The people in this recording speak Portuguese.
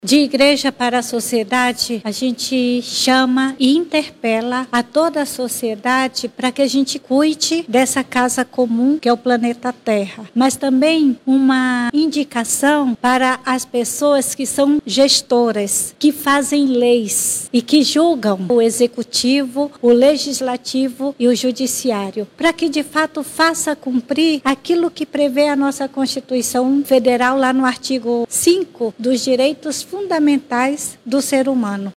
De Igreja para a Sociedade, a gente chama e interpela a toda a sociedade para que a gente cuide dessa casa comum que é o planeta Terra. Mas também uma indicação para as pessoas que são gestoras, que fazem leis e que julgam o executivo, o legislativo e o judiciário, para que de fato faça cumprir aquilo que prevê a nossa Constituição Federal lá no artigo 5 dos direitos fundamentais do ser humano.